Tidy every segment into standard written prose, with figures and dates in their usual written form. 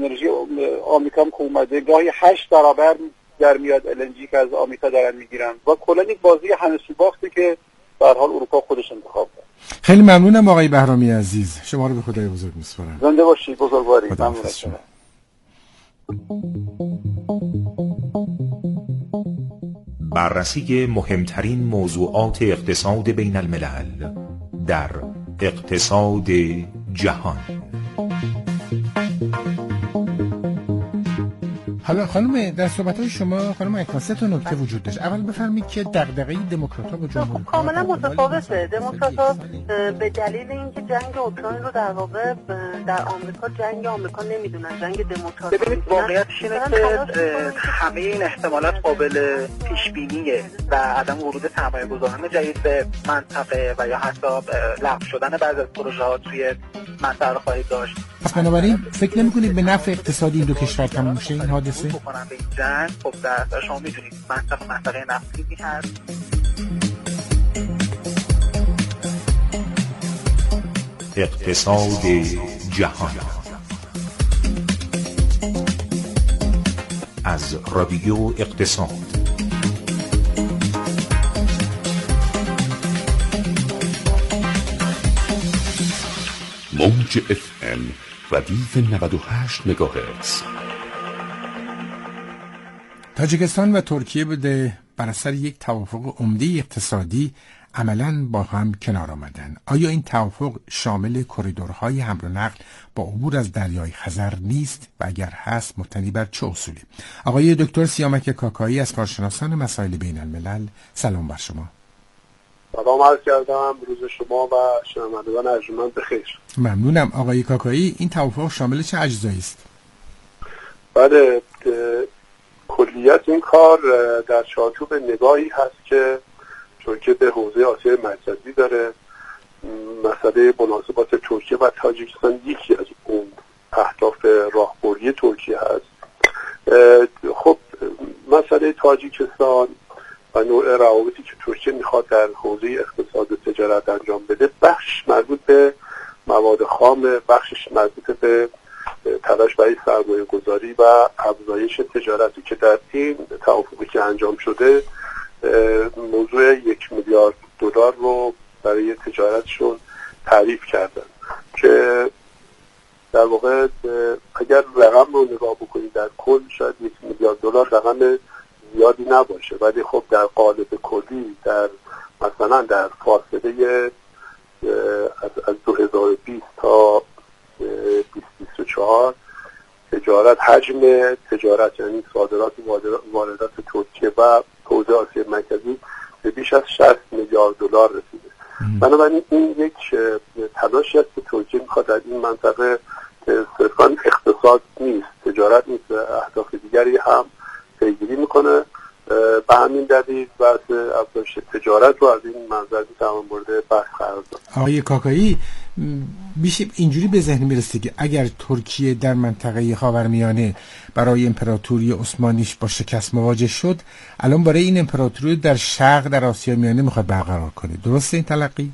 انرژی آمریکا هم که اومده گاهی 8 برابر در میاد LNG که از آمریکا دارن میگیرن و کلا یک بازی هنسی باخته که به هر حال اروپا خودش انتخاب کرد. خیلی ممنونم آقای بهرامی عزیز، شما رو به خدای بزرگ میسپارم. زنده باشید بزرگواری. ممنون از شما. بررسی مهمترین موضوعات اقتصاد بین الملل در اقتصاد جهان. حالا خانم در صحبت‌های شما خانم اکرام سه تا نکته وجود داشت. اول بفرمایید که دغدغه دموکرات‌ها با جمهوری‌ها کاملا متفاوته. دموکرات‌ها به دلیل اینکه جنگ اوکراین رو در واقع در آمریکا جنگ آمریکا نمیدونن، جنگ دموکرات. ببینید واقعیتش اینه که همه این احتمالات قابل پیش بینیه و عدم ورود سرمایه‌گذاران جدید به منطقه و یا حتی لغو شدن بعضی از پروژه‌ها توی منطقه رو خواهید داشت. پس بنابراین فکر نمی‌کنید به نفع اقتصادی این دو کشور تموم شه این حادثه؟ بکنن به این جنگ. خب در شما می‌دونید منطقه نفتی هست. اقتصاد جهان از رادیو اقتصاد. موج FM ردیف 98 مگاهرتز. تاجیکستان و ترکیه بر اثر یک توافق عمده اقتصادی عملاً با هم کنار آمدن. آیا این توافق شامل کریدورهای حمل و نقل با عبور از دریای خزر نیست و اگر هست مبتنی بر چه اصولی؟ آقای دکتر سیامک کاکایی از کارشناسان مسائل بین الملل، سلام بر شما. سلام عرض کردم، روز شما و شنوندگان ارجمند بخیر. ممنونم. آقای کاکایی، این توافق شامل چه اجزایی است؟ بله، کلیت این کار در چارچوب نگاهی هست که ترکیه به حوزه آسیای مرکزی داره. مسئله مناسبات ترکیه و تاجیکستان یکی از اون اهداف راهبردی ترکیه هست. خب مسئله تاجیکستان و نوع روابطی که ترکیه میخواد در حوزه اقتصاد و تجارت انجام بده، بخش مربوط به مواد خام، بخشش مربوط به تلاش برای سرمایه گذاری و افزایش تجارتی که در این توافقی که انجام شده موضوع 1 میلیارد دلار رو برای تجارتشون تعریف کردن که در واقع اگر رقم رو نگاه بکنید در کل شاید 1 میلیارد دلار رقم زیادی نباشه، ولی خب در قالب کلی در مثلا در فاصله از 2020 تا 2024 تجارت، حجم تجارت یعنی صادرات واردات ترکیه و حوزه آسیای مرکزی به بیش از 60 میلیارد دلار رسیده. بنابراین این یک تلاشی است که ترکیه میخواد در این منطقه صرفاً اقتصاد نیست، تجارت نیست، اهداف دیگری هم پیگیری میکنه. به همین دلیل بحث افزایش تجارت رو از این منظر میتوان مورد بحث قرار داد. آقای کاکایی، میشه اینجوری به ذهن میرسه که اگر ترکیه در منطقه خاورمیانه برای امپراتوری عثمانیش با شکست مواجه شد، الان برای این امپراتوری در شرق در آسیا میانه میخواد برقرار کنه، درسته این تلقی؟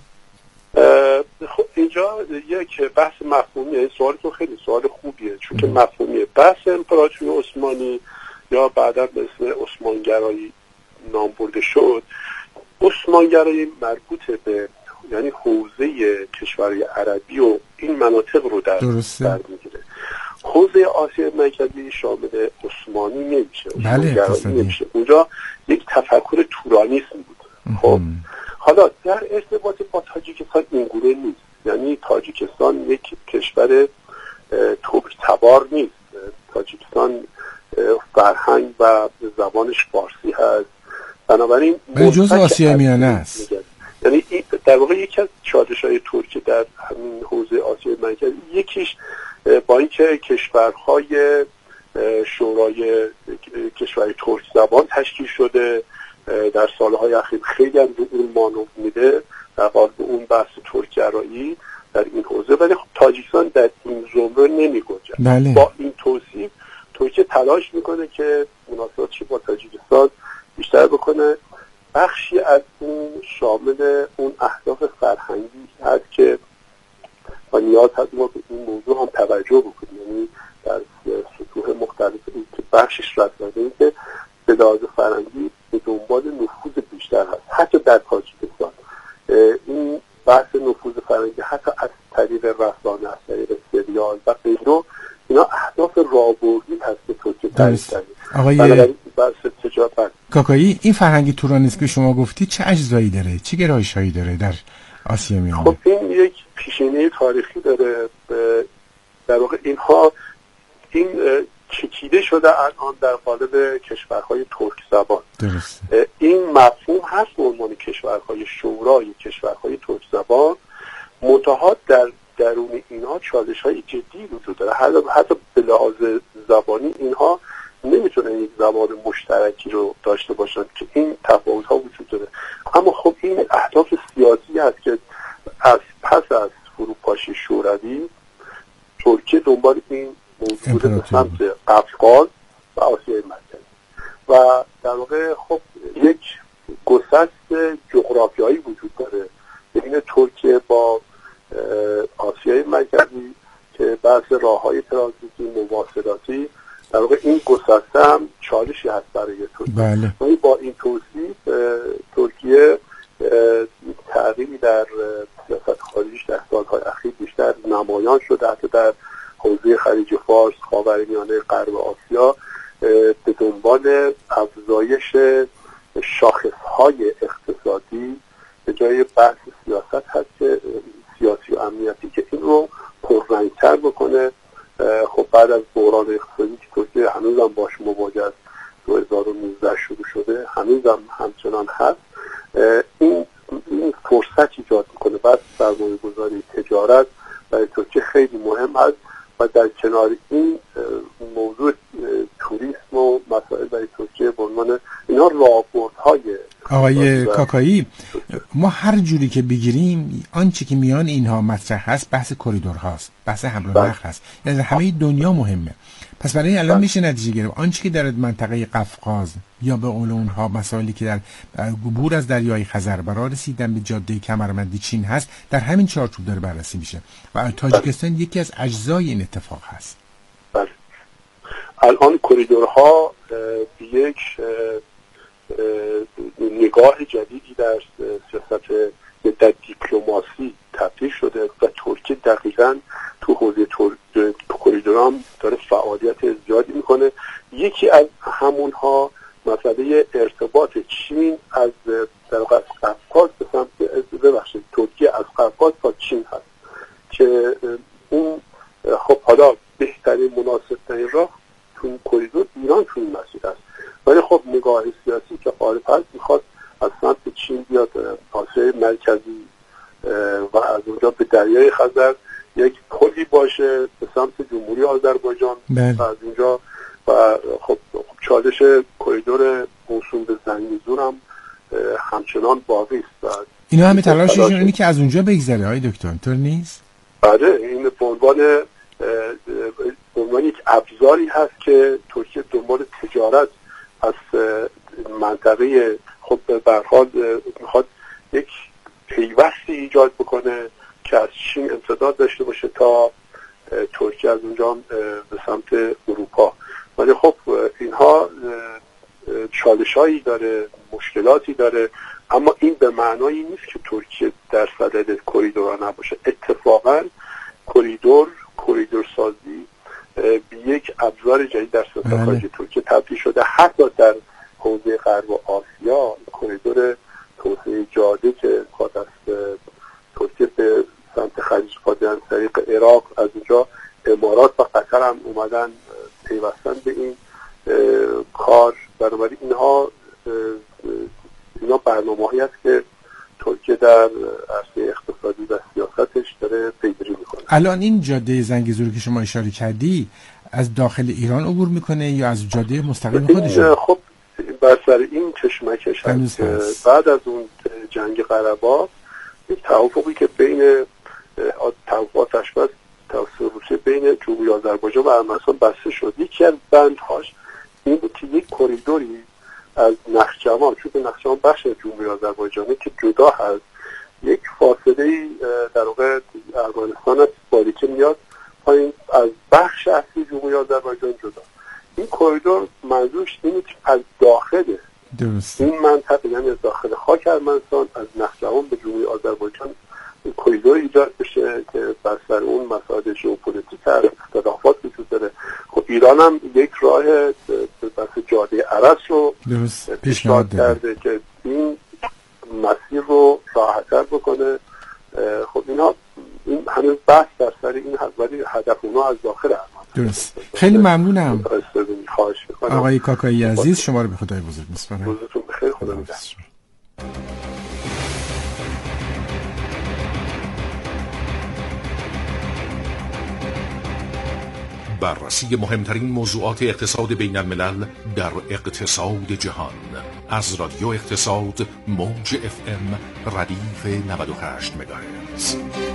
خب اینجا یک بحث مفهومیه. سوال تو خیلی سوال خوبیه، چون که مفهومیه. بحث امپراتوری عثمانی یا بعدا به اسم عثمانگرایی نام برده شد. عثمانگرایی مربوط به یعنی حوزه کشورهای عربی و این مناطق رو در بر میگیره. حوزه آسیای مرکزی شامل عثمانی نمیشه، عثمانگرایی نمیشه. اونجا یک تفکر تورانیسم بود. خب حالا در ارتباط با تاجیکستان اینگونه نیست، یعنی تاجیکستان یک کشور ترک تبار نیست. تاجیکستان فرهنگ و زبانش فارسی هست، بنابراین جزء آسیای میانه است. یعنی در واقع یکی از چالش‌های ترکیه در همین حوزه آسیای مرکزی یکیش با اینکه کشورهای شورای کشورهای ترک زبان تشکیل شده در سالهای اخیر خیلی هم به اون مانور میده در قالب اون بحث ترک‌گرایی در این حوزه، ولی خب تاجیکستان در این زمره نمی‌گنجد. با این توصیف ترکیه تلاش میکنه که مناسباتش با تاجیکستان بیشتر بکنه. بخشی از اون شامل اون اهداف فرهنگی هست که با نیاز هست ما به این موضوع هم توجه بکنیم. یعنی در بخشش رد کرده این که به لحاظ فرهنگی به دنبال نفوذ بیشتر هست، حتی در تاجیکستان. این بحث نفوذ فرهنگی حتی از طریق رسانه، از طریق سریال و غیره، اینا اهداف راهبردی هست که ترکیه تعریف کرده. آقای بحث تجارت کاکایی، این فرهنگ تورانیسک که شما گفتی چه اجزایی داره؟ چه گرایش‌هایی داره در آسیا میانه؟ خب این یک پیشینه تاریخی داره. در واقع اینها این چکیده شده الان در قالب کشورهای ترک زبان. درسته. این مفهوم هست به عنوان کشورهای شورای کشورهای ترک زبان، منتها در درون اینها چالش‌های جدی وجود داره. حتی به لحاظ زبانی اینها نمیتونن یک زبان مشترکی رو داشته باشن که این تفاوت‌ها وجود داره. اما خب این اهداف سیاسی هست که پس از فروپاشی شوروی ترکیه دنبال این موضوع به سمت قفقاز و آسیای مرکزی و در واقع خب یک گسست جغرافیایی وجود داره بین ترکیه با آسیای مرکزی که بحث راه‌های ترانزیتی مواصلاتی، در واقع این گسسته هم چالشی هست برای ترکیه. بله. ولی با این توصیف ترکیه تغییری در سیاست خارجیش در سالهای اخیر بیشتر نمایان شده، حتی در حوزه خلیج فارس، خاورمیانه، غرب آسیا به دنبال افزایش شاخصهای اقتصادی به جای بحث سیاست هست که سیاسی و امنیتی که این رو پررنگ‌تر بکنه. خب بعد از بحران اقتصادی که ترکیه هنوزم باش مواجه است، 2019 شروع شده، هنوزم همچنان هست، این فرصت ایجاد میکنه. بعد سرمایه‌گذاری تجارت برای ترکیه خیلی مهم هست و در کنار این موضوع توریسم و مسائل برای ترکیه به عنوان اینا راهبردهای. آقای کاکایی، ما هر جوری که بگیریم آنچه که میان اینها مطرح هست بحث کریدورهاست، بحث حمل و نقل هست، یعنی همه دنیا مهمه. پس برای الان میشه نتیجه گرفت آنچه که در منطقه قفقاز یا به قول اونها مسائلی که در عبور از دریای خزر برای رسیدن به جاده کمربند چین هست در همین چارچوب داره بررسی میشه و تاجیکستان یکی از اجزای این اتفاق هست. بله. الان کریدورها یک نگاه جدیدی در سیاست در دیپلماسی تبدیل شده و ترکیه دقیقاً تو حوزه کریدورام داره فعالیت زیادی میکنه. یکی از همونها مسئله ارتباط چین از در واقع قفقاز به سمت ترکیه از قفقاز تا چین هست که اون خب حالا بهترین مناسب‌ترین راه تو این کریدور ایران تو این مسیر است، ولی خب نگاه سیاسی که غالب هست میخواد از سمت چین بیاد آسیای مرکزی و از اونجا به دریای خزر یک پلی باشه به سمت جمهوری آذربایجان و از اونجا و خب چالش کریدور موسوم به زنگیزور هم همچنان باقی است. اینا همه تلاششون اینه که از اونجا بگذره. های دکتر اینطور نیست؟ بله، این به عنوان یک ابزاری هست که ترکیه دنبال تجارت از منطقه خب به هر حال میخواد یک پیوستی ایجاد بکنه که از چین امتداد داشته باشه تا ترکیه از اونجا به سمت اروپا. ولی خب اینها چالش‌هایی داره، مشکلاتی داره، اما این به معنایی نیست که ترکیه در صدد کریدورها نباشه. اتفاقاً کریدور سازی به یک ابزار جدید در سیاست خارجی ترکیه تبدیل شده. حتی در حوزه غرب آسیا کریدور توسعه جاده که خواهد از ترکیه به سمت خلیج فارس از طریق عراق، از اونجا امارات و قطر هم اومدن پیوستن به این کار. بنابراین اینا برنامه‌هایی است که ترکیه در عرصه اقتصادی و سیاستش داره پیگیری میکنه. الان این جاده زنگیزوری که شما اشاره کردی از داخل ایران عبور میکنه یا از جاده مستقیم خودش؟ خب بر سر این کشمکش هست. بعد از اون جنگ قره‌باغ یک توافقی که بین توافقات اشباز توسط روسیه بین جمهوری آذربایجان و ارمنستان بسته شد. یکی از بندهاش این بود که یک کریدوری از نخجوان، چون نخجوان بخش از جمهوری آذربایجانه که جدا هست، یک فاصله در واقع ارمنستان از باریکه میاد پایین از بخش اصلی جمهوری آذربایجان جدا، این کریدور منظورش اینه که از داخله درست این منطقه، یعنی از داخل خاک ارمنستان از نخجوان به جمهوری آذربایجان این کریدور ایجاد بشه که بر سر اون مسائل ژئوپلیتیک اختلافات وجود داره. خب ایران هم یک راه بس جاده عرس رو پیشنهاد کرده که این مسیر رو راحت‌تر بکنه. خب این هنوز بحث در سر این ولی هدف اونا از داخل ارمنستان. درست. خیلی ممنونم خواهش می‌کنم. آقای کاکایی عزیز، شما رو به خدای بزرگ می‌سپارم. روزتون بخیر. خدا نگهدار. بررسی مهمترین موضوعات اقتصاد بین الملل در اقتصاد جهان از رادیو اقتصاد موج FM ردیف 98 مگاهرتز.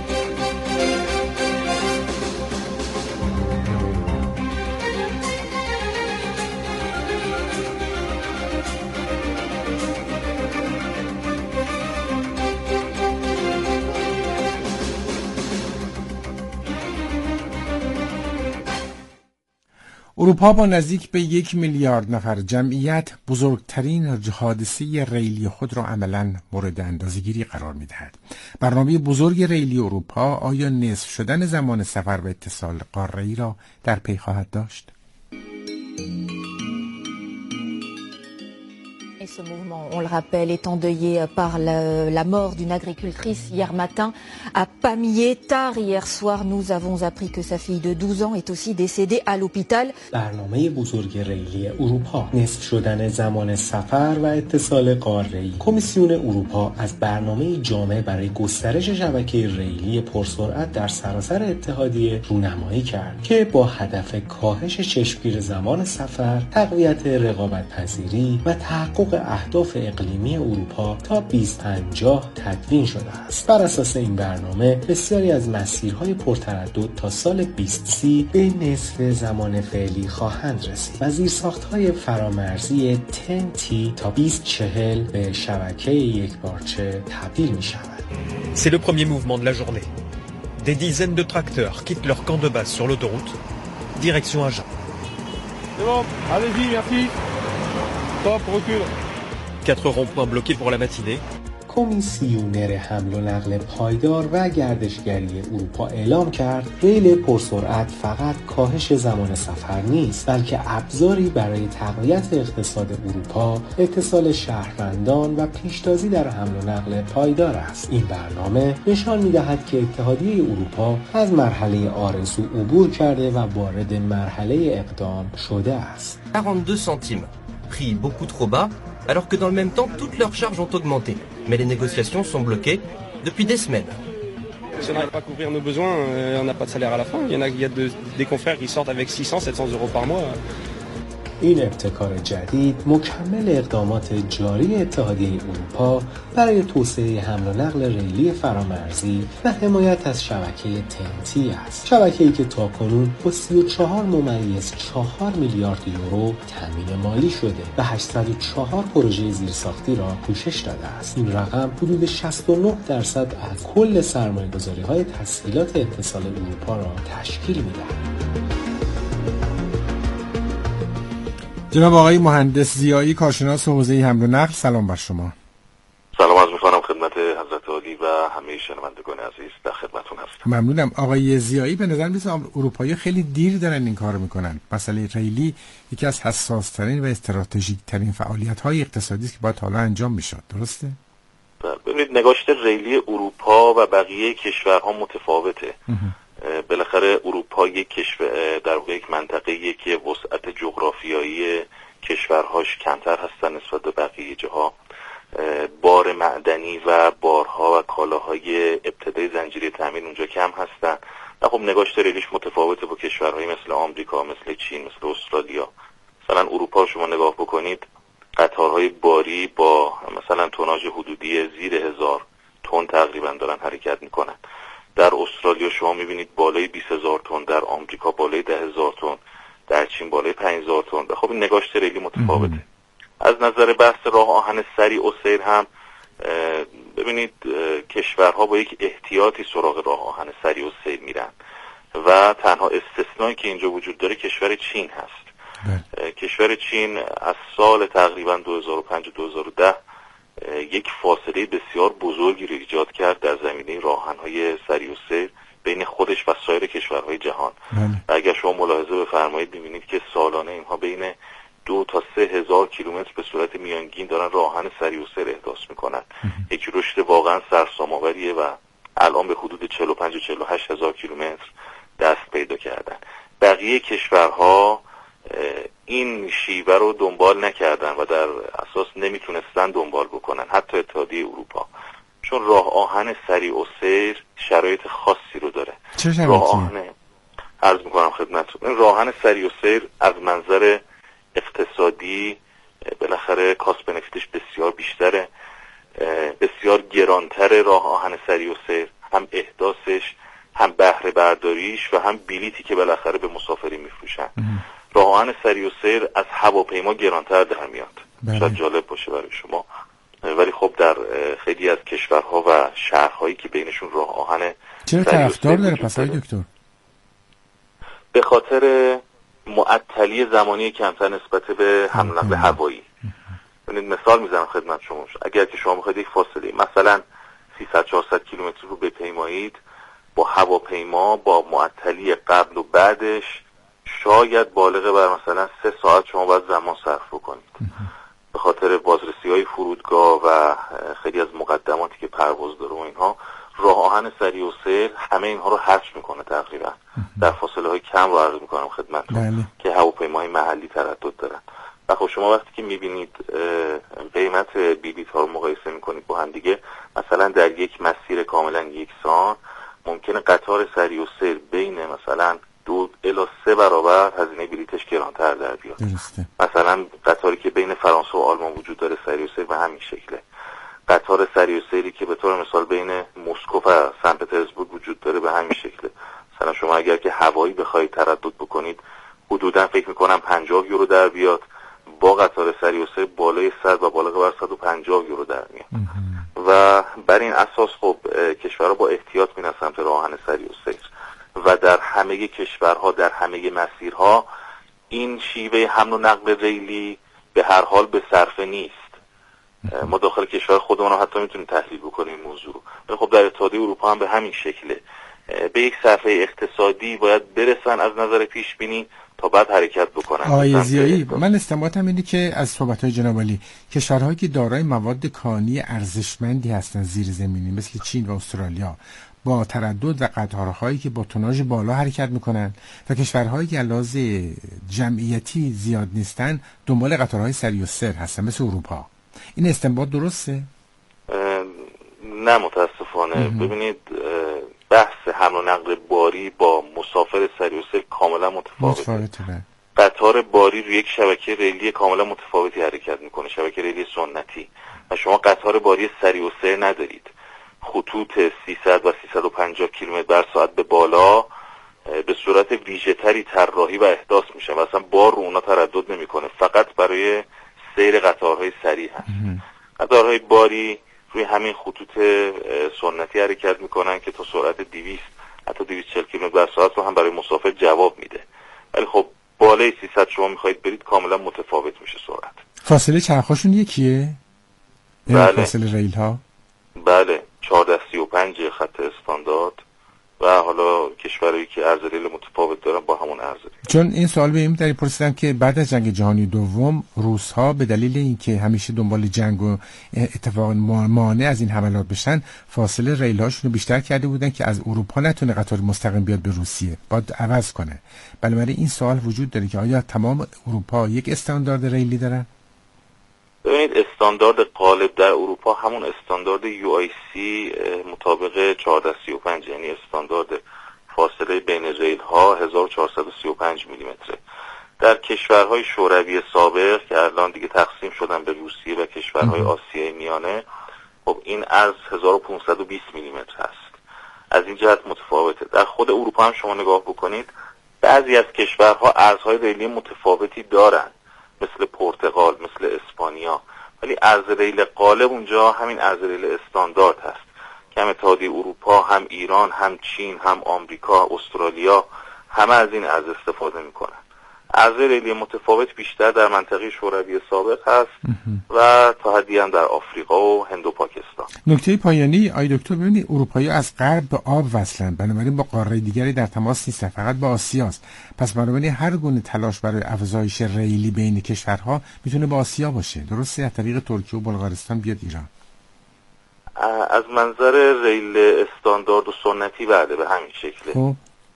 اروپا با نزدیک به 1 میلیارد نفر جمعیت بزرگترین حادثه ریلی خود را عملاً مورد اندازه‌گیری قرار می‌دهد. برنامه بزرگ ریلی اروپا آیا نصف شدن زمان سفر و اتصال قاره‌ای را در پی خواهد داشت؟ Ce mouvement, on le rappelle, est endeuillé par la mort d'une agricultrice hier matin à Pamiers. Tard hier soir, nous avons appris que sa fille de 12 ans est aussi décédée à l'hôpital. برنامه بزرگ ریلی اروپا، نصف شدن زمان سفر و اتصال قاره‌ای. کمیسیون اروپا از برنامه جامع برای گسترش شبکه ریلی پرسرعت در سراسر اتحادیه رونمایی کرد که با هدف کاهش چشمگیر زمان سفر، تقویت رقابت‌پذیری و تحقق اهداف اقلیمی اروپا تا 2050 تدوین شده است. بر اساس این برنامه بسیاری از مسیرهای پرتردد تا سال 2030 به نصف زمان فعلی خواهند رسید و زیرساخت‌های فرامرزی TEN-T تا 2040 به شبکه یکپارچه تبدیل می‌شود. C'est le premier mouvement de la journée. Des dizaines de tracteurs quittent leur camp de base sur l'autoroute, direction Agen. C'est bon, allez-y, merci. Stop, recule. 4 ronds-points bloqués pour la matinée. کمیسیونر حمل و نقل پایدار و گردشگری اروپا اعلام کرد ریل پرسرعت فقط کاهش زمان سفر نیست، بلکه ابزاری برای تقویت اقتصاد اروپا، اتصال شهروندان و پیشتازی در حمل و نقل پایدار است. این برنامه نشان می‌دهد که اتحادیه اروپا از مرحله آرزو عبور کرده و وارد مرحله اقدام شده است. 42 centimes, prix beaucoup trop bas, alors que dans le même temps, toutes leurs charges ont augmenté. Mais les négociations sont bloquées depuis des semaines. Si on n'arrive pas à couvrir nos besoins, on n'a pas de salaire à la fin. Il y a des confrères qui sortent avec 600, 700 euros par mois. این ابتکار جدید مکمل اقدامات جاری اتحادیه اروپا برای توسعه حمل و نقل ریلی فرامرزی و حمایت از شبکه TEN-T است. شبکه‌ای که تاکنون با 34.4 میلیارد یورو تامین مالی شده و 804 پروژه زیرساختی را پوشش داده است. این رقم حدود 69% از کل سرمایه‌گذاری‌های تسهیلات اتصال اروپا را تشکیل می‌دهد. جناب آقای مهندس ضیایی، کارشناس حوزه حمل و نقل، سلام بر شما. سلام عرض می‌کنم خدمت حضرت عالی و همه شنوندگان عزیز، در خدمتتون هستم. ممنونم. آقای ضیایی، به نظر میاد اروپایی‌ها خیلی دیر دارن این کارو میکنن. مسئله ریلی یکی از حساس‌ترین و استراتژیک‌ترین فعالیت‌های اقتصادی است که باید حالا انجام میشد، درسته؟ ببینید، نگاشت ریلی اروپا و بقیه کشورها متفاوته. بالاخره اروپا یک کشور در یک منطقه‌ای که وسعت جغرافیایی کشورهاش کمتر هستن نسبت به بقیه جاها، بار معدنی و بارها و کالاهای ابتدای زنجیره تامین اونجا کم هستن و خب نگاشت ریلیش متفاوته با کشورهای مثل آمریکا، مثل چین، مثل استرالیا. مثلا اروپا شما نگاه بکنید، قطارهای باری با مثلا توناژ حدودی زیر 1000 تن تقریبا دارن حرکت میکنن. در استرالیا شما میبینید بالای 20000 تن، در آمریکا بالای 10000 تن، در چین بالای 5000 تن. خب این نگاشت ریلی متفاوته. از نظر بحث راه آهن سریع و سیر هم ببینید کشورها با یک احتیاطی سراغ راه آهن سریع و سیر میرن و تنها استثنایی که اینجا وجود داره کشور چین هست. کشور چین از سال تقریبا 2005 و 2010 یک فاصله بسیار بزرگی رو ایجاد کرد در زمینه راه‌آهن‌های سری و سیر بین خودش و سایر کشورهای جهان. و اگر شما ملاحظه بفرمایید می‌بینید که سالانه اینها بین 2 تا 3 هزار کیلومتر به صورت میانگین دارن راه‌آهن سری و سیر احداث میکنن. یک رشد واقعا سرسام‌آوریه و الان به حدود 45 و 48 هزار کیلومتر دست پیدا کردن. بقیه کشورها این شیوه رو دنبال نکردن و در اساس نمیتونستن دنبال بکنن، حتی اتحادیه اروپا، چون راه آهن سریع و سیر شرایط خاصی رو داره. چه شرایطی؟ عرض میکنم خدمتتون، این راه آهن سریع و سیر از منظر اقتصادی بالاخره کاست بنفیتش بسیار بیشتره، بسیار گرانتر راه آهن سریع و سیر، هم احداثش، هم بهره برداریش و هم بلیتی که بالاخره به مسافری میفروشن. راه آهن سریع و سیر از هواپیما گرانتر در میاد. شاید جالب باشه برای شما، ولی خب در خیلی از کشورها و شهرهایی که بینشون راه آهن چرا طرفدار داره پس های دکتر؟ به خاطر معطلی زمانی کمتر نسبت به حمل و نقل هوایی. ببینید مثال میزنم خدمت شما، اگر که شما میخواید یک فاصله مثلا 300 400 کیلومتر رو بپیمایید، با هواپیما با معطلی قبل و بعدش شاید بالغ بر مثلا 3 ساعت شما باید زمان صرف بکنید. به خاطر بازرسی‌های فرودگاه و خیلی از مقدماتی که پرواز داره و اینها، راه آهن سریع و سیر همه اینها رو حذف میکنه تقریبا در فاصله های کم رو عرض میکنم خدمتتون که هواپیماهای محلی تردد دارن. و خب شما وقتی که میبینید قیمت بلیط ها رو مقایسه میکنید با هم دیگه، مثلا در یک مسیر کاملا یکسان ممکنه قطار سریع و سیر بین مثلا 2 الی 3 برابر هزینه بلیطش گرانتر در بیاد. مثلا قطاری که بین فرانسه و آلمان وجود داره سریع و سیر به همین شکله. قطار سریع و سیری که به طور مثال بین مسکو و سن پترزبورگ وجود داره به همین شکله. مثلا شما اگر که هوایی بخواید تردد بکنید حدودا فکر میکنم 50 یورو در بیاد، با قطار سریع و سیر بالای 100 و بالغ بر 150 یورو در میاد. و بر این اساس خب کشورها با احتیاط میرن سمت راه آهن سریع و سیر و در همه کشورها در همه مسیرها این شیوه حمل و نقل ریلی به هر حال به صرفه نیست. ما داخل کشور خودمون هم حتی میتونیم تحلیل بکنیم این موضوع رو. خب در اتحادیه اروپا هم به همین شکله. به یک صرفه اقتصادی باید برسن از نظر پیش بینی تا بعد حرکت بکنن. آقای ضیایی، من استنباطم اینه که از صحبت‌های جناب عالی کشورهایی که دارای مواد کانی ارزشمندی هستن زیرزمینی مثل چین و استرالیا با تردد و قطارهایی که با توناژ بالا حرکت میکنن و کشورهایی که لحاظ جمعیتی زیاد نیستن دنبال قطارهای سریع و سیر هستن مثل اروپا. این استنباط درسته؟ نه متاسفانه. ببینید بحث حمل و نقل باری با مسافر سریع و سیر کاملا متفاوته. قطار باری روی یک شبکه ریلی کاملا متفاوتی حرکت میکنه، شبکه ریلی سنتی، و شما قطار باری سریع و سیر ندارید. خطوط 300 و 350 کیلومتر بر ساعت به بالا به صورت ویژه‌تری طراحی و احداث میشن و اصلا بار رو اونا تردد نمیکنه، فقط برای سیر قطارهای سریع هست. قطارهای باری روی همین خطوط سنتی حرکت میکنن که تا سرعت 200 حتی 240 کیلومتر بر ساعت رو هم برای مسافر جواب میده، ولی خب بالای 300 شما میخواید برید کاملا متفاوت میشه سرعت. فاصله چرخاشون یکیه؟ بله. فاصله ریل ها؟ بله 1435 خط استاندارد و حالا کشورهایی که عرض ریل متفاوت دارن با همون عرض ریل. چون این سوال به این دلیل پرسیدم که بعد از جنگ جهانی دوم روس‌ها به دلیل اینکه همیشه دنبال جنگ و اتفاق مانع از این حملات بشن فاصله ریل هاشون رو بیشتر کرده بودن که از اروپا نتونه قطار مستقیم بیاد به روسیه، باید عوض کنه. بنابراین این سوال وجود داره که آیا تمام اروپا یک استاندارد ریلی دارن؟ ببینید استاندارد غالب در اروپا همون استاندارد UIC مطابق 1435 یعنی استاندارد فاصله بین ریل ها 1435 میلیمتره. در کشورهای شوروی سابق که الان دیگه تقسیم شدن به روسیه و کشورهای آسیای میانه، خب این عرض 1520 میلیمتر هست. از این جهت متفاوته. در خود اروپا هم شما نگاه بکنید بعضی از کشورها ارزهای ریلی متفاوتی دارن، مثل پرتغال، مثل اسپانیا، ولی عرض ریل غالب اونجا همین عرض ریل استاندارد هست که هم اتحادیه اروپا، هم ایران، هم چین، هم آمریکا، استرالیا همه از این عرض استفاده میکنن. ارز ریلی متفاوت بیشتر در منطقه شوروی سابق هست و تا حدی هم در آفریقا و هند و پاکستان. نکته پایانی آی دکتر، ببینید اروپایی از غرب به آب وصلن، بنابراین با قاره دیگری در تماس نیستن، فقط با آسیاست. پس بنابراین هر گونه تلاش برای افزایش ریلی بین کشورها میتونه با آسیا باشه، درسته؟ از طریق ترکیه و بلغارستان بیاد ایران. از منظر ریل استاندارد و سنتی بله به همین شکله.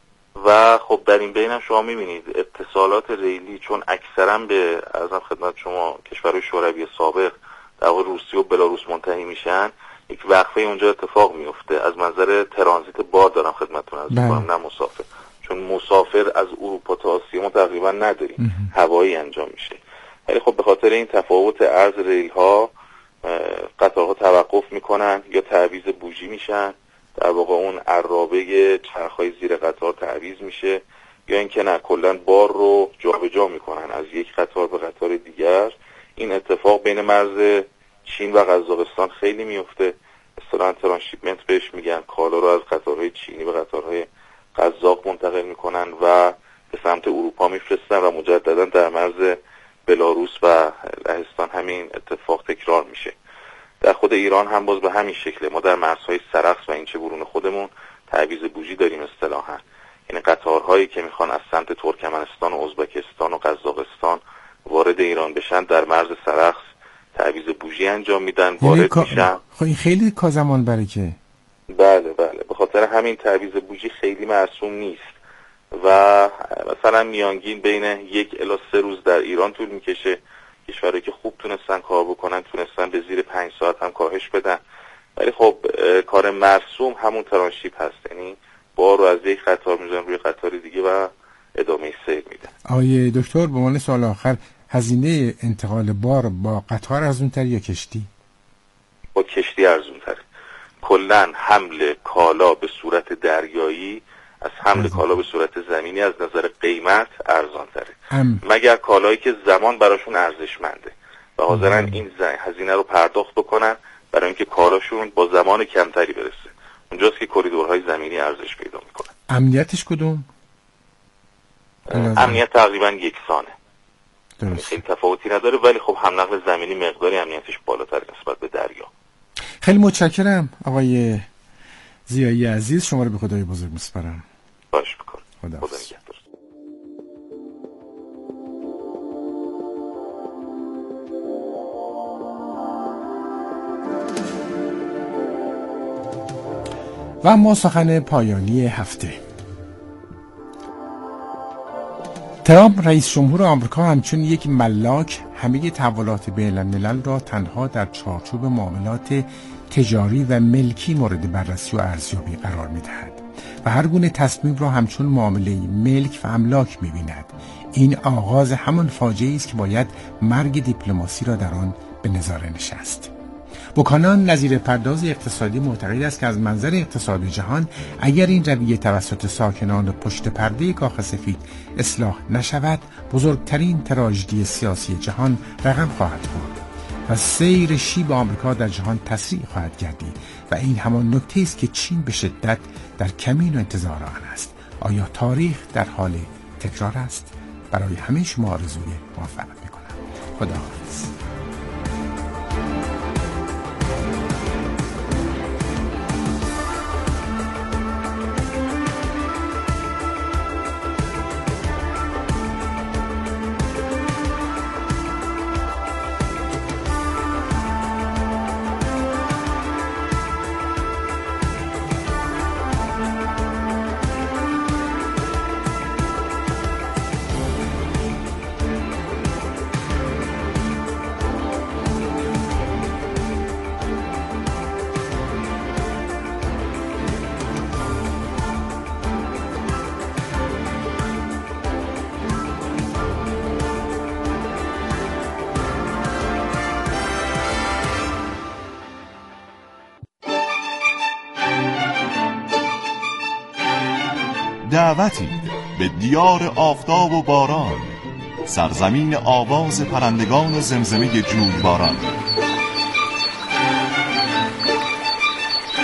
و خب در این بین هم شما میبینید اتصالات ریلی چون اکثرا به ارزم خدمت شما کشورهای شوروی سابق در واقع روسیه و بلاروس منتهی میشن، یک وقفه اونجا اتفاق میفته. از منظر ترانزیت بار دارم خدمتتون عرض می‌کنم، نه مسافر، چون مسافر از اروپا تا آسیا ما تقریبا نداریم، هوایی انجام میشه. ولی خب به خاطر این تفاوت عرض ریل ها قطارها توقف میکنن یا تعویض بوژی میشن، در واقع اون عرابه چرخهای زیر قطار تعویض میشه، یا اینکه نه کلا بار رو جابجا میکنن از یک قطار به قطار دیگر. این اتفاق بین مرز چین و قزاقستان خیلی میفته، اصطلاحاً ترانشیپمنت بهش میگن. کالا رو از قطارهای چینی به قطارهای قزاق منتقل میکنن و به سمت اروپا میفرستن و مجددا در مرز بلاروس و لهستان همین اتفاق تکرار میشه. در خود ایران هم باز به همین شکله. ما در مرزهای سرخس و اینچه برون خودمون تعویض بوژی داریم اصطلاحاً، یعنی قطارهایی که میخوان از سمت ترکمنستان و ازبکستان و قزاقستان وارد ایران بشن در مرز سرخس تعویض بوژی انجام میدن، وارد میشن. خب این خیلی زمان بره که. بله به خاطر همین تعویض بوژی خیلی مرسوم نیست و مثلا میانگین بین 1 الی 3 روز در ایران طول میکشه. کشورهایی که خوب تونستن کار بکنن تونستن به زیر 5 ساعت هم کاهش بدن. ولی خب کار مرسوم همون ترانشیپ هست، یعنی بار رو از یک قطار میذارن روی قطار دیگه و ادامه سیر میدن. آقای دکتر به عنوان سوال آخر، هزینه انتقال بار با قطار ارزون‌تر یا کشتی؟ با کشتی ارزون‌تره. کلاً حمل کالا به صورت دریایی از حمل کالا به صورت زمینی از نظر قیمت ارزان‌تره، مگر کالایی که زمان براشون ارزشمنده و حاضرن این هزینه رو پرداخت بکنن برای اینکه کالاشون با زمان کمتری برسه. اونجاست که کریدورهای زمینی ارزش پیدا میکنن. امنیتش کدوم؟ امنیت تقریبا یکسانه، درست. خیلی تفاوتی نداره، ولی خب هم نقل زمینی مقداری امنیتش بالاتر نسبت به دریا. خیلی متشکرم آقای ضیایی عزیز، شما رو به خدای بزرگ میسپارم. باش بکن. خدا نگهدار. و اما سخن پایانی هفته. ترامپ رئیس جمهور آمریکا همچون یک ملاک همه تحولات بین الملل را تنها در چارچوب معاملات تجاری و ملکی مورد بررسی و ارزیابی قرار می‌دهد و هر گونه تصمیم را همچون معامله ملک و املاک می‌بیند. این آغاز همان فاجعه‌ای است که باید مرگ دیپلماسی را در آن به نظاره نشست. بوکانان نظیر پرداز اقتصادی معتقد است که از منظر اقتصاد جهان اگر این رویه توسط ساکنان پشت پرده کاخ سفید اصلاح نشود، بزرگترین تراژدی سیاسی جهان رقم خواهد خورد و سیر شیب آمریکا در جهان تسریع خواهد گردید و این همان نکته است که چین به شدت در کمین و انتظار آن است. آیا تاریخ در حال تکرار است؟ برای همه شما آرزوی موفقیت می‌کنم. خداحافظ. دعوتی به دیار آفتاب و باران، سرزمین آواز پرندگان و زمزمه جویباران.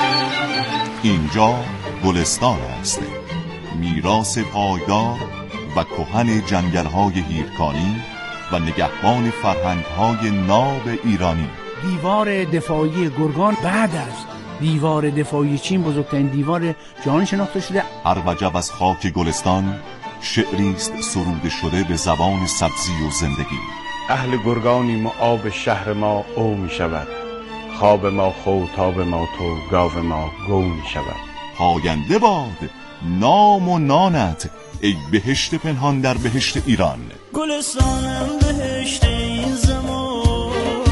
اینجا گلستان است، میراث پایدار و کهن جنگل‌های هیرکانی و نگهبان فرهنگ‌های ناب ایرانی. دیوار دفاعی گرگان بعد از دیوار دفاعی چین بزرگترین دیوار جهان شناخته شده. هر وجب از خاک گلستان شعری است سروده شده به زبان سبزی و زندگی. اهل گرگانی ما آب شهر ما او می شود، خواب ما خوتاب ما تو گاو ما گو می شود. پاینده باد نام و نانت ای بهشت پنهان در بهشت ایران. گلستانم بهشت این زمانه،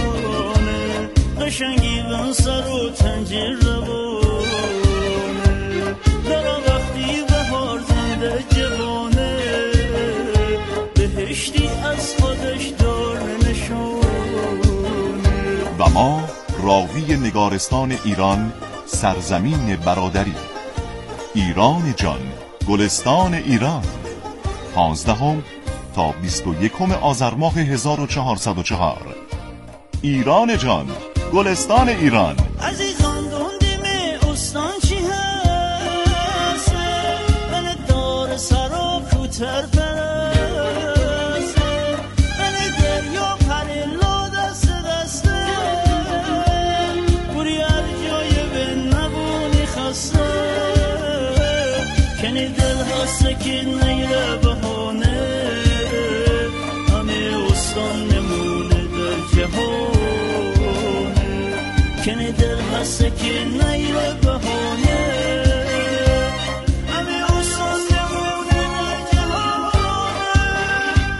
قشنگی بن سر و تنجیر روانه، درا وقتی بهار زنده جوانه، بهشتی از خودش دار نشانه. و ما راوی نگارستان ایران، سرزمین برادری. ایران جان، گلستان ایران. 15 تا 21 آذر ماه 1404. ایران جان، گلستان ایران. عزیزان دوندیم استان چی هست، من دار سر و کوتر پرست، من دریا پریلا دست دسته، بوری هر جای به نبونی خسته، کنی دل هسته که نیره بهانه، همه استان نمونه در جهانه، کنی دل هسته که نیره بهانه، همه استان نمونه در جهانه.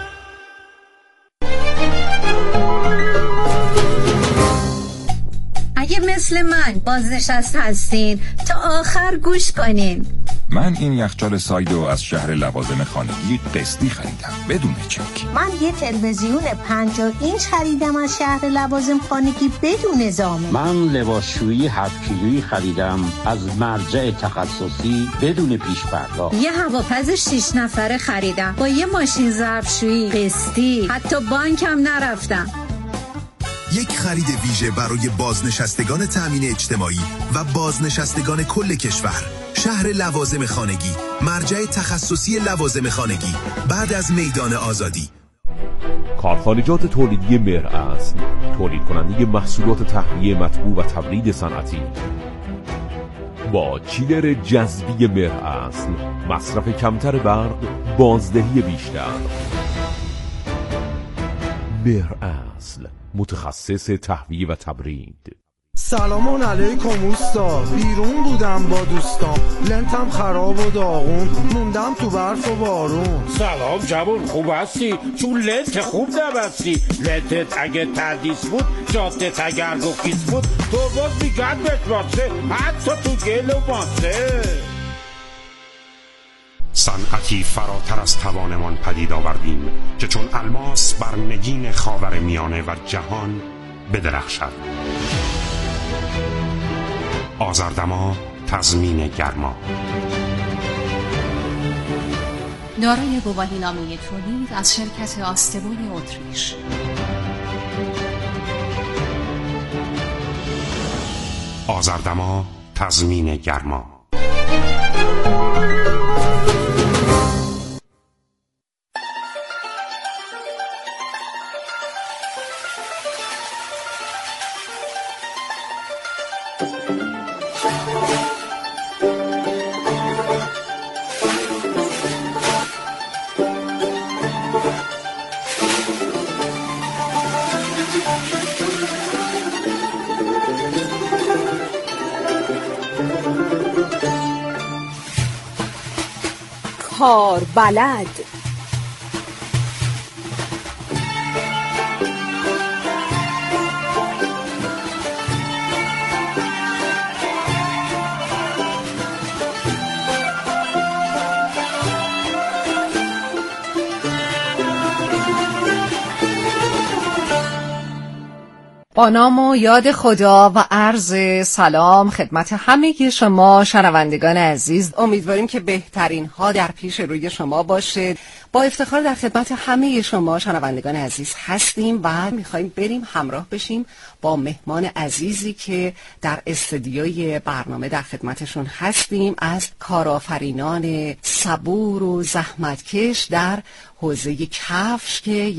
اگه مثل من بازنشسته هستین تا آخر گوش کنین. من این یخچال سایدو از شهر لوازم خانگی قسطی خریدم بدون چک. من یه تلویزیون 50 اینچ خریدم از شهر لوازم خانگی بدون زامن. من لباسشویی 7 کیلویی خریدم از مرجع تخصصی بدون پیش پرداخت. یه هواپز 6 نفره خریدم با یه ماشین ظرفشویی قسطی، حتی بانکم نرفتم. یک خرید ویژه برای بازنشستگان تأمین اجتماعی و بازنشستگان کل کشور. شهر لوازم خانگی، مرجع تخصصی لوازم خانگی، بعد از میدان آزادی. کارخانجات تولیدی مهر اصل، تولید کننده محصولات تهویه مطبوع و تبرید صنعتی. با چیلر جذبی مهر اصل، مصرف کمتر برق، بازدهی بیشتر. مهر اصل، متخصص تهویه و تبرید. سلام علیکم اوستا، بیرون بودم با دوستام، لنتم خراب و داغون، موندم تو برف و بارون. سلام جوان، خوب هستی؟ چون لنت خوب نبستی. لنتت اگه تردیس بود، جادت اگر رخیص بود، تو باز میگن بتراسه، حتی تو گل و ماسه. صنعتی فراتر از توانمان پدید آوردیم که چون الماس بر نگین خاور میانه و جهان بدرخشد. آذردما، تضمین گرما. دارای گواهینامه تولید از شرکت آستبول اتریش. آذردما، تضمین گرما. کار بلد. با نام و یاد خدا و عرض سلام خدمت همه شما شنوندگان عزیز. امیدواریم که بهترین ها در پیش روی شما باشه. با افتخار در خدمت همه شما شنوندگان عزیز هستیم و میخوایم بریم همراه بشیم با مهمان عزیزی که در استودیوی برنامه در خدمتشون هستیم، از کارآفرینان صبور و زحمتکش در حوزه کفش که